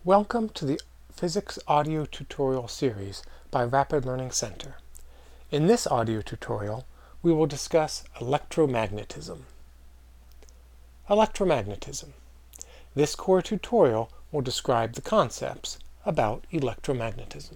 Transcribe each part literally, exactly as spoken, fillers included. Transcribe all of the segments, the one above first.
Welcome to the Physics Audio Tutorial series by Rapid Learning Center. In this audio tutorial, we will discuss electromagnetism. Electromagnetism. This core tutorial will describe the concepts about electromagnetism.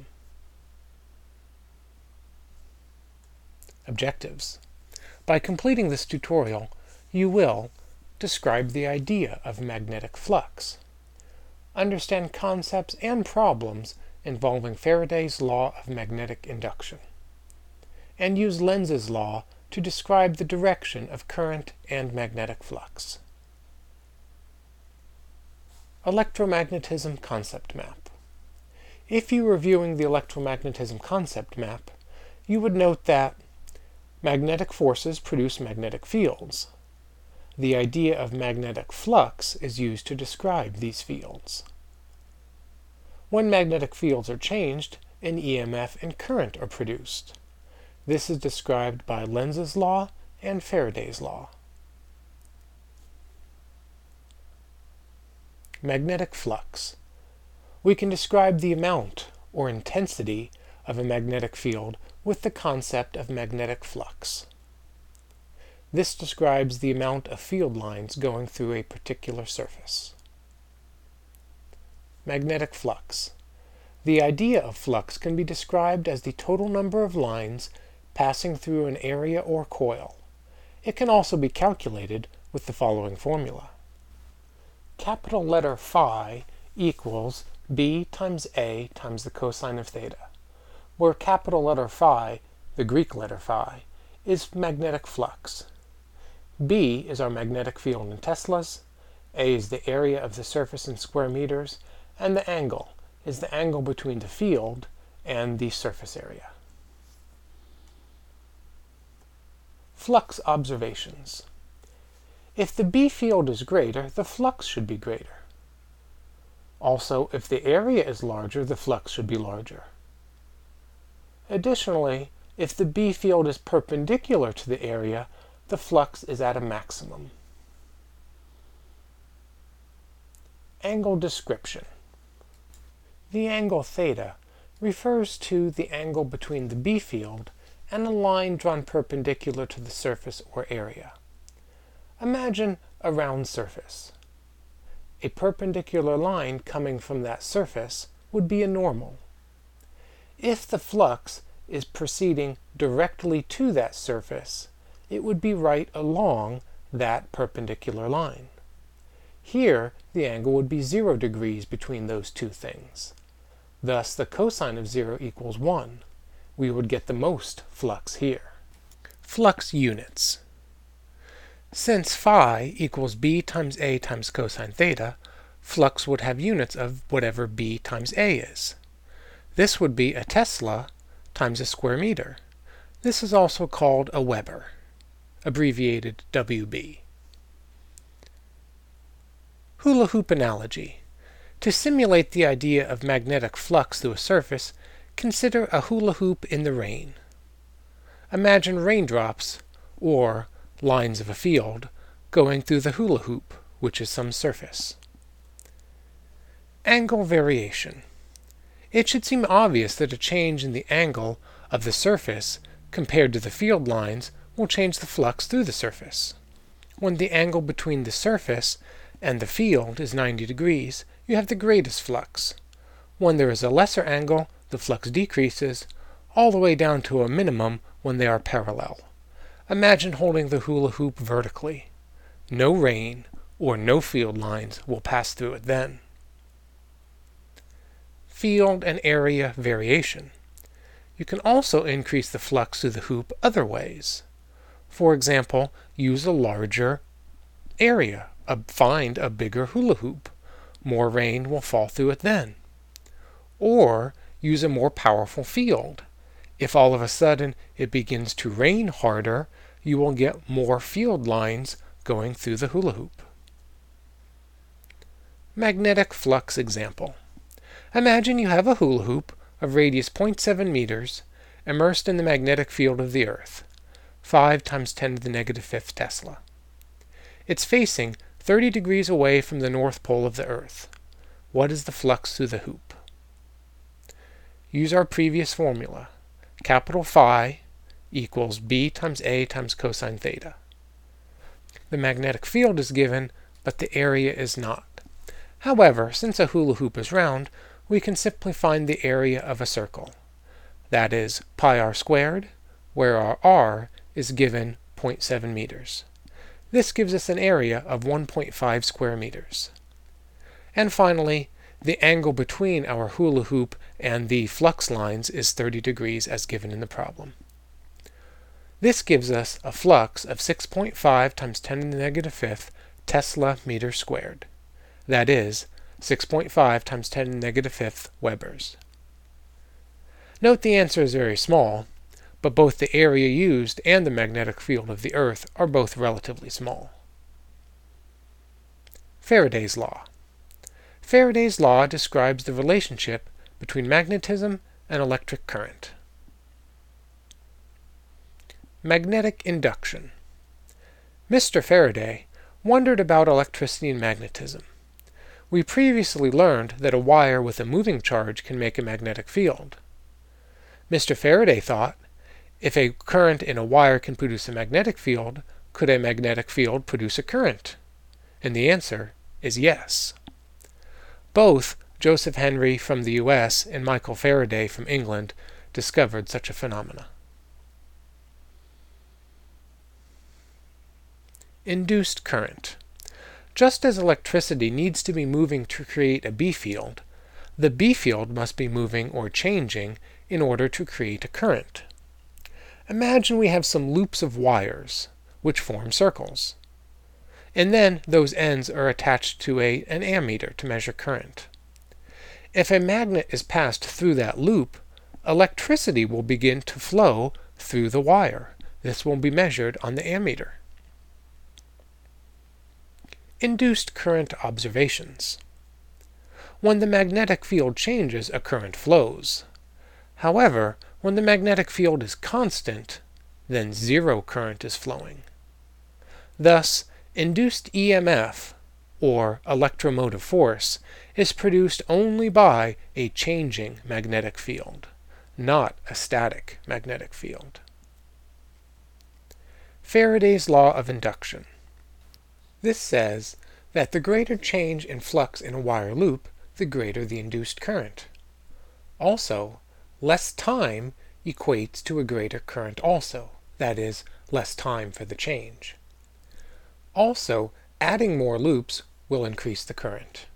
Objectives. By completing this tutorial, you will describe the idea of magnetic flux, understand concepts and problems involving Faraday's law of magnetic induction, and use Lenz's law to describe the direction of current and magnetic flux. Electromagnetism concept map. If you were viewing the electromagnetism concept map, you would note that magnetic forces produce magnetic fields. The idea of magnetic flux is used to describe these fields. When magnetic fields are changed, an E M F and current are produced. This is described by Lenz's law and Faraday's law. Magnetic flux. We can describe the amount or intensity of a magnetic field with the concept of magnetic flux. This describes the amount of field lines going through a particular surface. Magnetic flux. The idea of flux can be described as the total number of lines passing through an area or coil. It can also be calculated with the following formula. Capital letter phi equals B times A times the cosine of theta, where capital letter phi, the Greek letter phi, is magnetic flux. B is our magnetic field in teslas, A is the area of the surface in square meters, and the angle is the angle between the field and the surface area. Flux observations. If the B field is greater, the flux should be greater. Also, if the area is larger, the flux should be larger. Additionally, if the B field is perpendicular to the area, the flux is at a maximum. Angle description. The angle theta refers to the angle between the B field and a line drawn perpendicular to the surface or area. Imagine a round surface. A perpendicular line coming from that surface would be a normal. If the flux is proceeding directly to that surface, it would be right along that perpendicular line. Here, the angle would be zero degrees between those two things. Thus, the cosine of zero equals one. We would get the most flux here. Flux units. Since phi equals B times A times cosine theta, flux would have units of whatever B times A is. This would be a Tesla times a square meter. This is also called a Weber, abbreviated W B. Hula hoop analogy. To simulate the idea of magnetic flux through a surface, consider a hula hoop in the rain. Imagine raindrops, or lines of a field, going through the hula hoop, which is some surface. Angle variation. It should seem obvious that a change in the angle of the surface compared to the field lines will change the flux through the surface. When the angle between the surface and the field is ninety degrees, you have the greatest flux. When there is a lesser angle, the flux decreases, all the way down to a minimum when they are parallel. Imagine holding the hula hoop vertically. No rain or no field lines will pass through it then. Field and area variation. You can also increase the flux through the hoop other ways. For example, use a larger area. Uh, find a bigger hula hoop. More rain will fall through it then. Or use a more powerful field. If all of a sudden it begins to rain harder, you will get more field lines going through the hula hoop. Magnetic flux example. Imagine you have a hula hoop of radius zero point seven meters immersed in the magnetic field of the Earth, five times ten to the negative fifth Tesla. It's facing thirty degrees away from the north pole of the Earth. what is the flux through the hoop? Use our previous formula. Capital phi equals B times A times cosine theta. The magnetic field is given, but the area is not. However, since a hula hoop is round, we can simply find the area of a circle. That is pi r squared, where our r is given zero point seven meters. This gives us an area of one point five square meters. And finally, the angle between our hula hoop and the flux lines is thirty degrees as given in the problem. This gives us a flux of six point five times ten to the negative fifth Tesla meters squared. That is, six point five times ten to the negative fifth Webers. Note the answer is very small, but both the area used and the magnetic field of the Earth are both relatively small. Faraday's law. Faraday's law describes the relationship between magnetism and electric current. Magnetic induction. Mister Faraday wondered about electricity and magnetism. We previously learned that a wire with a moving charge can make a magnetic field. Mister Faraday thought, if a current in a wire can produce a magnetic field, could a magnetic field produce a current? And the answer is yes. Both Joseph Henry from the U S and Michael Faraday from England discovered such a phenomena. Induced current. Just as electricity needs to be moving to create a B field, the B field must be moving or changing in order to create a current. Imagine we have some loops of wires, which form circles. And then those ends are attached to a, an ammeter to measure current. If a magnet is passed through that loop, electricity will begin to flow through the wire. This will be measured on the ammeter. Induced current observations. When the magnetic field changes, a current flows. However, when the magnetic field is constant, then zero current is flowing. Thus, induced E M F, or electromotive force, is produced only by a changing magnetic field, not a static magnetic field. Faraday's law of induction. This says that the greater change in flux in a wire loop, the greater the induced current. Also, less time equates to a greater current also, that is, less time for the change. Also, adding more loops will increase the current.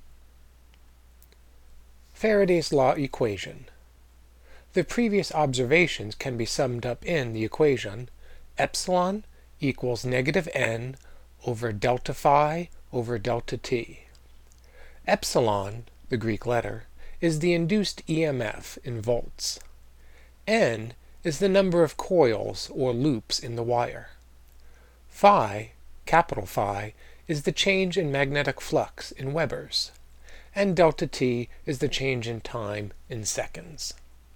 Faraday's law equation. The previous observations can be summed up in the equation epsilon equals negative n over delta phi over delta t. Epsilon, the Greek letter, is the induced E M F in volts. N is the number of coils or loops in the wire. Phi, capital Phi, is the change in magnetic flux in Webers, and delta t is the change in time in seconds.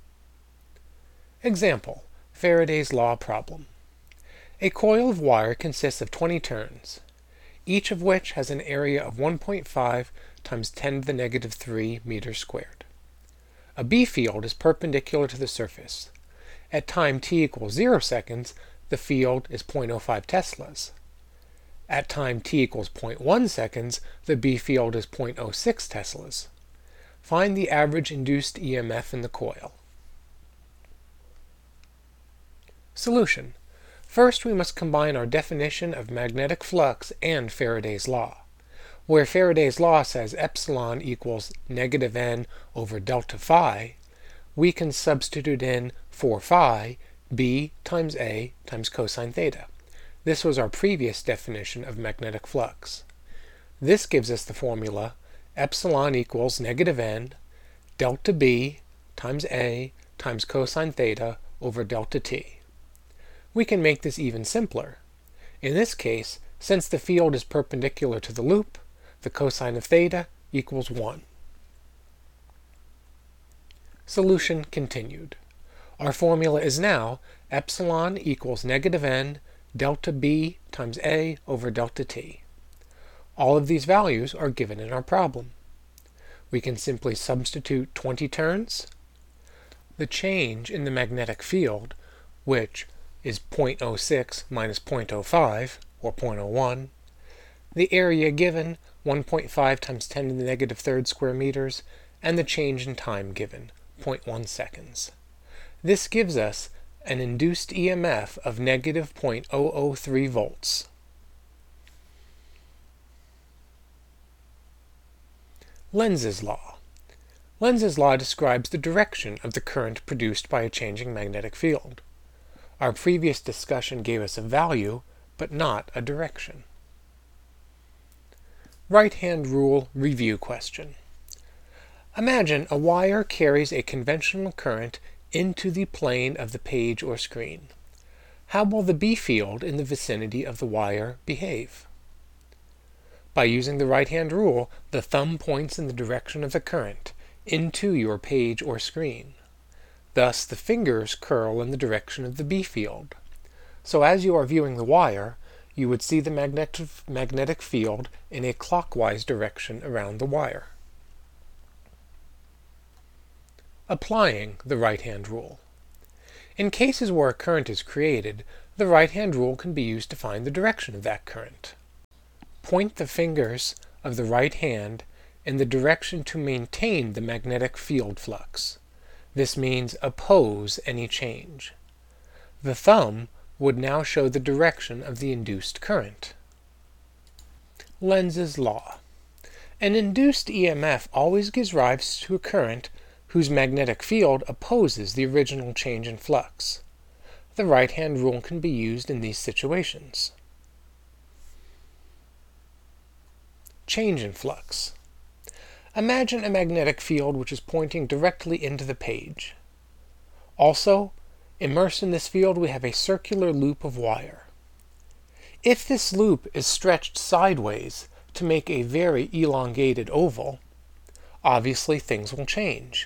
Example, Faraday's law problem. A coil of wire consists of twenty turns, each of which has an area of one point five times ten to the negative three meters squared. A B field is perpendicular to the surface. At time t equals zero seconds, the field is zero point zero five teslas. At time t equals zero point one seconds, the B field is zero point zero six teslas. Find the average induced E M F in the coil. Solution. First, we must combine our definition of magnetic flux and Faraday's law. Where Faraday's law says epsilon equals negative n over delta phi, we can substitute in for phi b times a times cosine theta. This was our previous definition of magnetic flux. This gives us the formula epsilon equals negative n delta b times a times cosine theta over delta t. We can make this even simpler. In this case, since the field is perpendicular to the loop, the cosine of theta equals one. Solution continued. Our formula is now epsilon equals negative n delta b times a over delta t. All of these values are given in our problem. we can simply substitute twenty turns. The change in the magnetic field, which is zero point zero six minus zero point zero five, or zero point zero one, the area given, one point five times ten to the negative third square meters, and the change in time given, zero point one seconds. This gives us an induced E M F of negative zero point zero zero three volts. Lenz's law. Lenz's law describes the direction of the current produced by a changing magnetic field. Our previous discussion gave us a value, but not a direction. Right-hand rule review question. Imagine a wire carries a conventional current into the plane of the page or screen. How will the B field in the vicinity of the wire behave? By using the right-hand rule, the thumb points in the direction of the current, into your page or screen. Thus, the fingers curl in the direction of the B field. So as you are viewing the wire, you would see the magnetic, magnetic field in a clockwise direction around the wire. Applying the right-hand rule. In cases where a current is created, the right-hand rule can be used to find the direction of that current. Point the fingers of the right hand in the direction to maintain the magnetic field flux. This means oppose any change. The thumb would now show the direction of the induced current. Lenz's law. An induced E M F always gives rise to a current whose magnetic field opposes the original change in flux. The right-hand rule can be used in these situations. Change in flux. Imagine a magnetic field which is pointing directly into the page. Also, immersed in this field we have a circular loop of wire. If this loop is stretched sideways to make a very elongated oval, obviously things will change.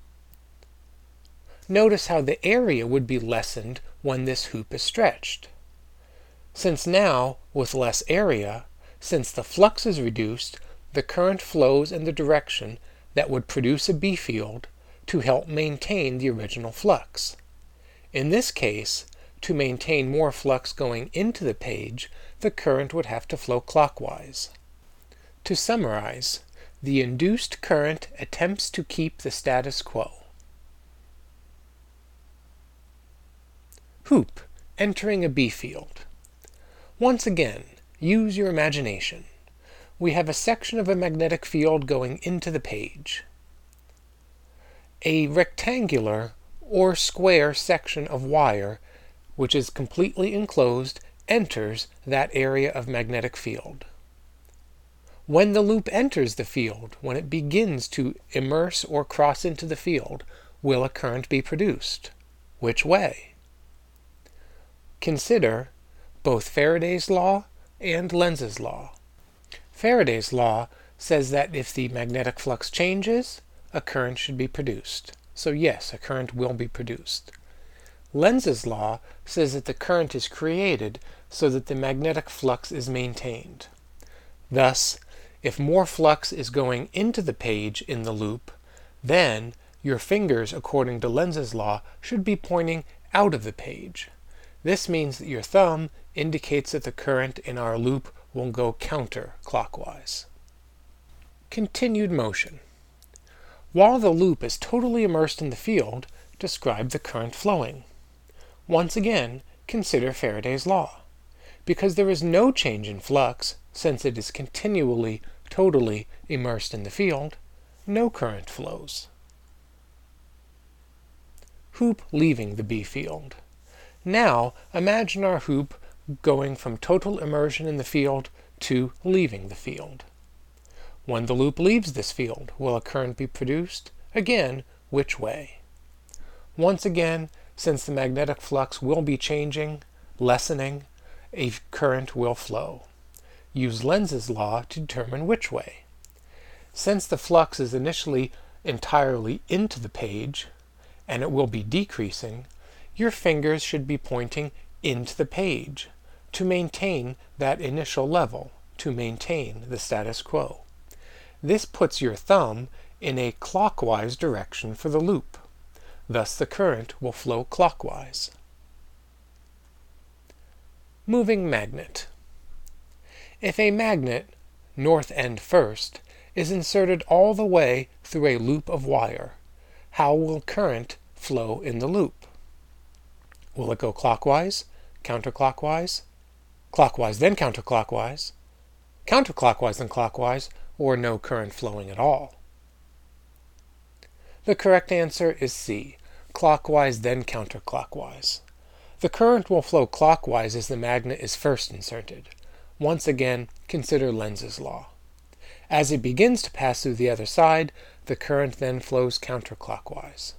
Notice how the area would be lessened when this hoop is stretched. Since now, with less area, since the flux is reduced, the current flows in the direction that would produce a B field to help maintain the original flux. In this case, to maintain more flux going into the page, the current would have to flow clockwise. To summarize, the induced current attempts to keep the status quo. Hoop entering a B field. Once again, use your imagination. We have a section of a magnetic field going into the page. A rectangular or square section of wire, which is completely enclosed, enters that area of magnetic field. When the loop enters the field, when it begins to immerse or cross into the field, will a current be produced? Which way? Consider both Faraday's law and Lenz's law. Faraday's law says that if the magnetic flux changes, a current should be produced. So yes, a current will be produced. Lenz's law says that the current is created so that the magnetic flux is maintained. Thus, if more flux is going into the page in the loop, then your fingers, according to Lenz's law, should be pointing out of the page. This means that your thumb indicates that the current in our loop will go counterclockwise. Continued motion. While the loop is totally immersed in the field, describe the current flowing. Once again, consider Faraday's law. Because there is no change in flux, since it is continually, totally immersed in the field, no current flows. Hoop leaving the B field. Now, imagine our hoop going from total immersion in the field to leaving the field. When the loop leaves this field, will a current be produced? Again, which way? Once again, since the magnetic flux will be changing, lessening, a current will flow. Use Lenz's law to determine which way. Since the flux is initially entirely into the page, and it will be decreasing, your fingers should be pointing into the page to maintain that initial level, to maintain the status quo. This puts your thumb in a clockwise direction for the loop. Thus the current will flow clockwise. Moving magnet. If a magnet, north end first, is inserted all the way through a loop of wire, how will current flow in the loop? Will it go clockwise, counterclockwise, clockwise then counterclockwise, counterclockwise then clockwise, or no current flowing at all? The correct answer is C, clockwise then counterclockwise. The current will flow clockwise as the magnet is first inserted. Once again, consider Lenz's law. As it begins to pass through the other side, the current then flows counterclockwise.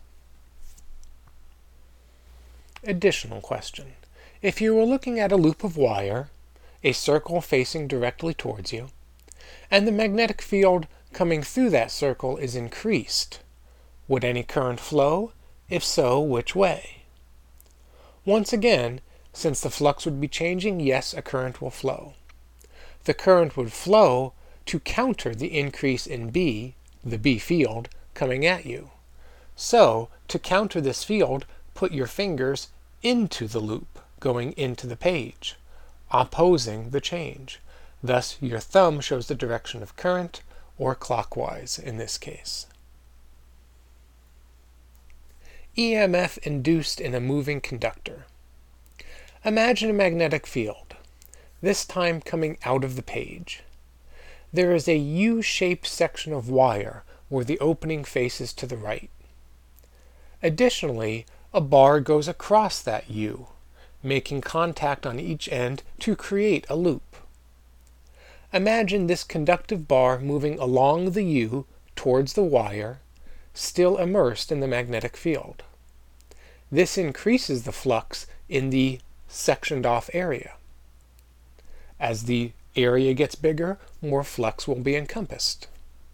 Additional question. If you were looking at a loop of wire, a circle facing directly towards you, and the magnetic field coming through that circle is increased, would any current flow? If so, which way? Once again, since the flux would be changing, yes, a current will flow. The current would flow to counter the increase in B, the B field, coming at you. So, to counter this field, put your fingers into the loop, going into the page, opposing the change. Thus, your thumb shows the direction of current, or clockwise in this case. E M F induced in a moving conductor. Imagine a magnetic field, this time coming out of the page. There is a U-shaped section of wire where the opening faces to the right. Additionally, a bar goes across that U, making contact on each end to create a loop. Imagine this conductive bar moving along the U towards the wire, still immersed in the magnetic field. This increases the flux in the sectioned off area. As the area gets bigger, more flux will be encompassed.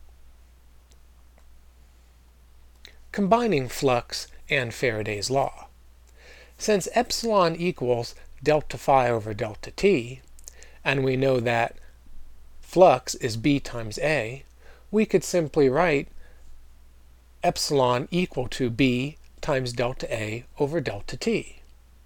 Combining flux and Faraday's law. Since epsilon equals delta phi over delta t, and we know that flux is B times A, we could simply write epsilon equal to B times delta A over delta T.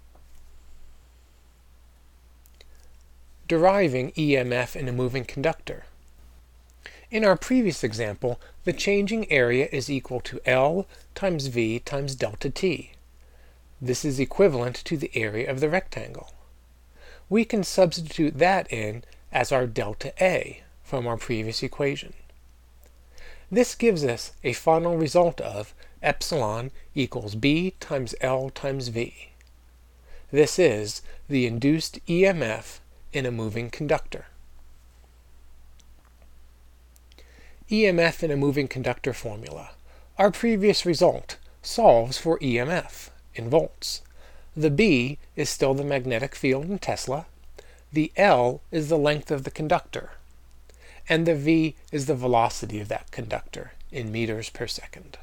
Deriving E M F in a moving conductor. In our previous example, the changing area is equal to L times V times delta T. This is equivalent to the area of the rectangle. We can substitute that in as our delta A from our previous equation. This gives us a final result of epsilon equals B times L times V. This is the induced E M F in a moving conductor. E M F in a moving conductor formula. Our previous result solves for E M F in volts. The B is still the magnetic field in Tesla, the L is the length of the conductor, and the V is the velocity of that conductor in meters per second.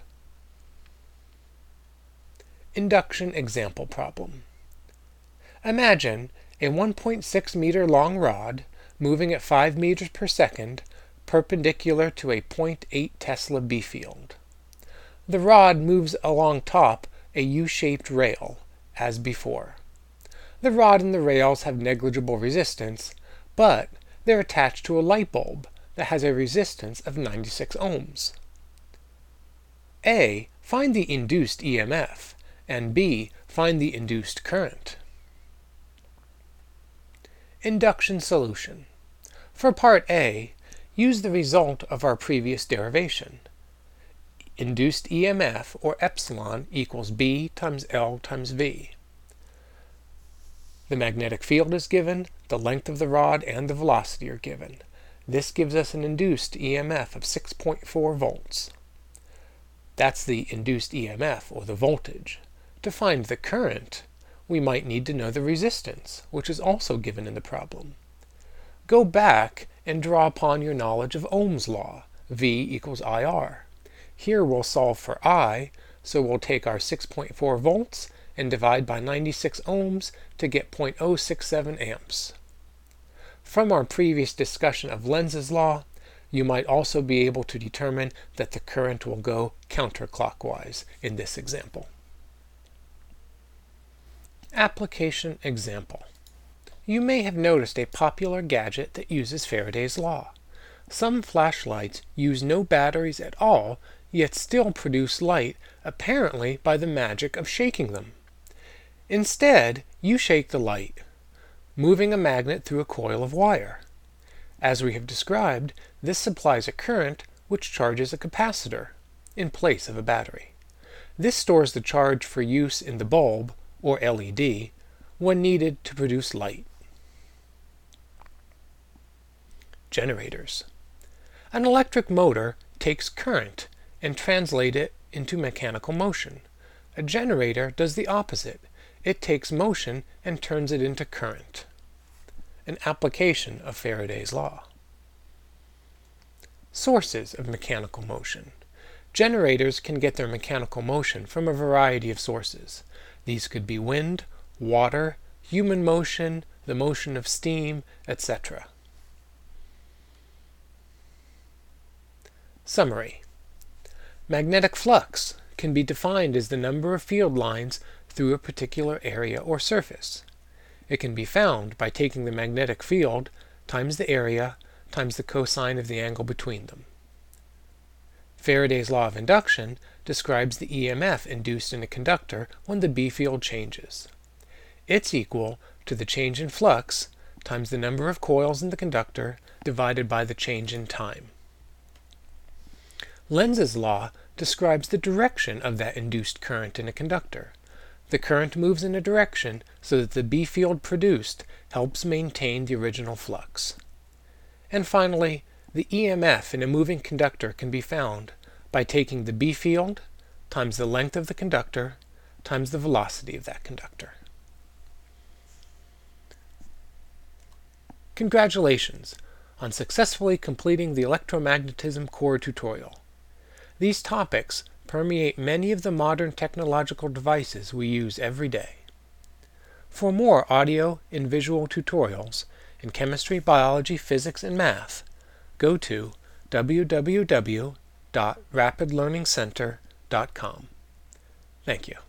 Induction example problem. Imagine a one point six meter long rod moving at five meters per second perpendicular to a zero point eight Tesla B field. The rod moves along top a U-shaped rail, as before. The rod and the rails have negligible resistance, but they're attached to a light bulb that has a resistance of ninety-six ohms. A. Find the induced E M F, and B. Find the induced current. Induction solution. For part A, use the result of our previous derivation. Induced E M F, or epsilon, equals B times L times V. The magnetic field is given, the length of the rod and the velocity are given. This gives us an induced E M F of six point four volts. That's the induced E M F, or the voltage. To find the current, we might need to know the resistance, which is also given in the problem. Go back and draw upon your knowledge of Ohm's law, V equals I R. Here we'll solve for I, so we'll take our six point four volts and divide by ninety-six ohms to get zero point zero six seven amps. From our previous discussion of Lenz's law, You might also be able to determine that the current will go counterclockwise in this example. Application example. You may have noticed a popular gadget that uses Faraday's law. Some flashlights use no batteries at all, yet still produce light, apparently by the magic of shaking them. Instead, you shake the light, moving a magnet through a coil of wire. As we have described, this supplies a current which charges a capacitor in place of a battery. This stores the charge for use in the bulb, or L E D, when needed to produce light. Generators. An electric motor takes current and translates it into mechanical motion. A generator does the opposite. It takes motion and turns it into current. An application of Faraday's law. Sources of mechanical motion. Generators can get their mechanical motion from a variety of sources. These could be wind, water, human motion, the motion of steam, et cetera. Summary. Magnetic flux can be defined as the number of field lines through a particular area or surface. It can be found by taking the magnetic field times the area times the cosine of the angle between them. Faraday's law of induction describes the E M F induced in a conductor when the B field changes. It's equal to the change in flux times the number of coils in the conductor divided by the change in time. Lenz's law describes the direction of that induced current in a conductor. The current moves in a direction so that the B field produced helps maintain the original flux. And finally, the E M F in a moving conductor can be found by taking the B field times the length of the conductor times the velocity of that conductor. Congratulations on successfully completing the electromagnetism core tutorial. These topics permeate many of the modern technological devices we use every day. For more audio and visual tutorials in chemistry, biology, physics, and math, go to w w w dot rapid learning center dot com. Thank you.